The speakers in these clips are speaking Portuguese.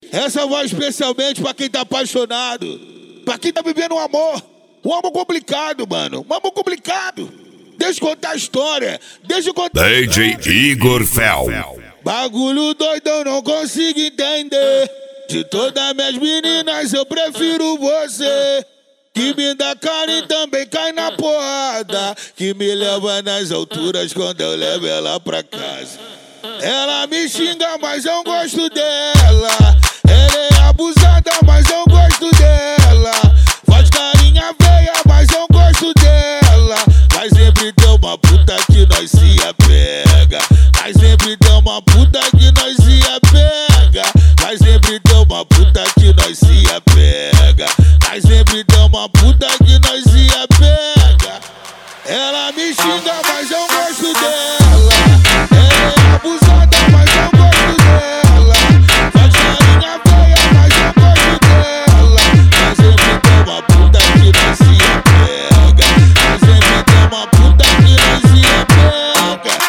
Essa vai especialmente pra quem tá apaixonado, pra quem tá vivendo um amor complicado, mano. Um amor complicado. Deixa eu contar a história. Deixa eu contar. DJ Igor Fel. Bagulho doido, eu não consigo entender. De todas minhas meninas, eu prefiro você. Que me dá carinho e também cai na porrada. Que me leva nas alturas quando eu levo ela pra casa. Ela me xinga, mas eu gosto dela. Ela é abusada, mas eu gosto dela. Faz carinha veia, mas eu gosto dela. Mas sempre tem uma puta que nós se apega. Mas sempre tem uma puta que nós se apega. Mas sempre tem uma puta que nós se apega. Mas sempre tem uma puta que nós se apega. Ela me xinga, mas eu gosto dela. Ela é abusada, mas eu gosto dela. Faz carinha feia, mas eu gosto dela. Mas sempre tem uma puta que nós se apega. Mas sempre tem uma puta que nós se apega.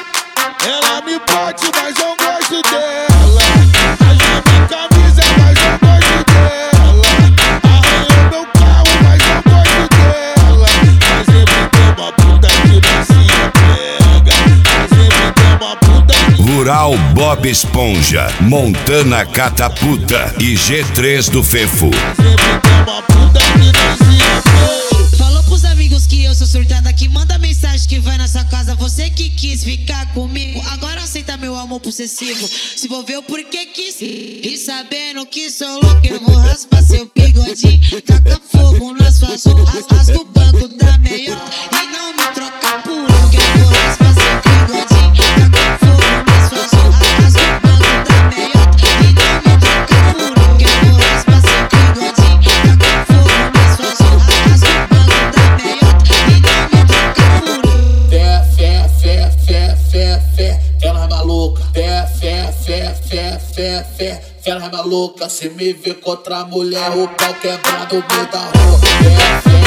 Ela me bate, mas eu gosto dela. Rasga minha camisa, mas eu gosto dela. Arranhou meu carro, mas eu gosto dela. Mas sempre tem uma puta que nós se apega. Mas sempre tem uma puta que... Rural Bob Esponja, Montana Catapulta e G3 do Fefo. Sempre tem uma puta que nós se apega. Falou pros amigos que eu sou surtada, que manda mensagem que vai na sua casa. Você que quis ficar comigo, agora aceita meu amor possessivo. Se envolveu porque quis, e sabendo que sou louco, eu vou raspar seu bigodinho. Taca fogo na sua zona, rasga o banco da meiota e não me troca por um, que eu vou raspar seu bigodinho. Taca fogo na sua zona, rasga o banco da meiota e não me troca por um, que eu vou raspar seu bigodinho. Taca fogo na sua zona, rasga o banco da meiota e não me troca por um. Fé, ela é maluca. Ela é maluca. Se me ver contra a mulher, o pau quebra no meio da rua.